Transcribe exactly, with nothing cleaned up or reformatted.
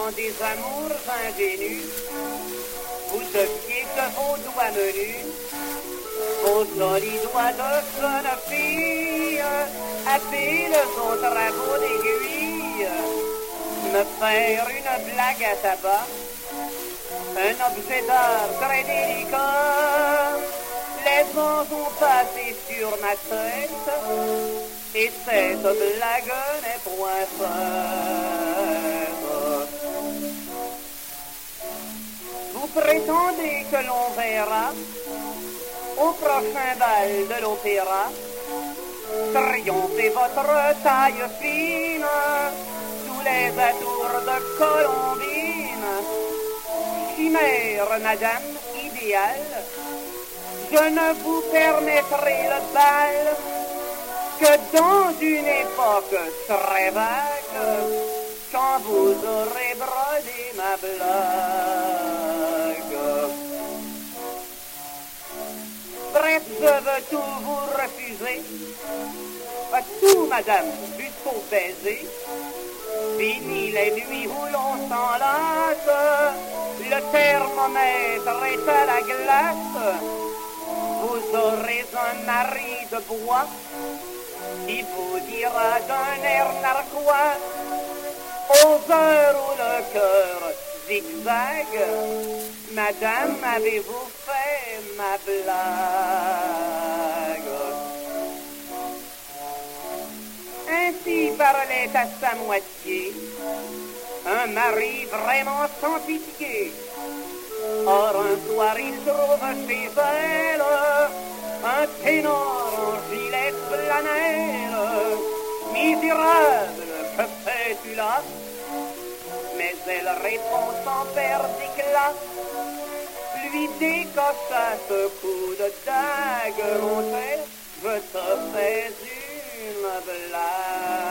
dans des amours ingénus, vous deviez que vos doigts menus, vos jolis doigts de jeune fille, habiles aux travaux d'aiguille, me faire une blague à tabac, un objet d'art très délicat. Les vents ont passé sur ma tête, et cette blague n'est point faite. Vous prétendez que l'on verra, au prochain bal de l'opéra, triompher votre taille fine, sous les atours de Colombine. Chimère, madame, idéale, je ne vous permettrai le bal que dans une époque très vague, quand vous aurez brodé ma blague. Bref, je veux tout vous refuser, tout, madame, jusqu'au baiser. Fini les nuits où l'on s'enlace, le thermomètre est à la glace. Vous aurez un mari de bois qui vous dira d'un air narquois, aux heures où le cœur zigzague, madame, avez-vous fait ma blague? Ainsi parlait à sa moitié un mari vraiment sans pitié. Or un soir il trouve chez elle un ténor en gilet flanelle. Misérable, que fais-tu là? Mais elle répond sans perdre d'éclat, lui décocha ce coup de dague. Mon cher, je te fais une blague.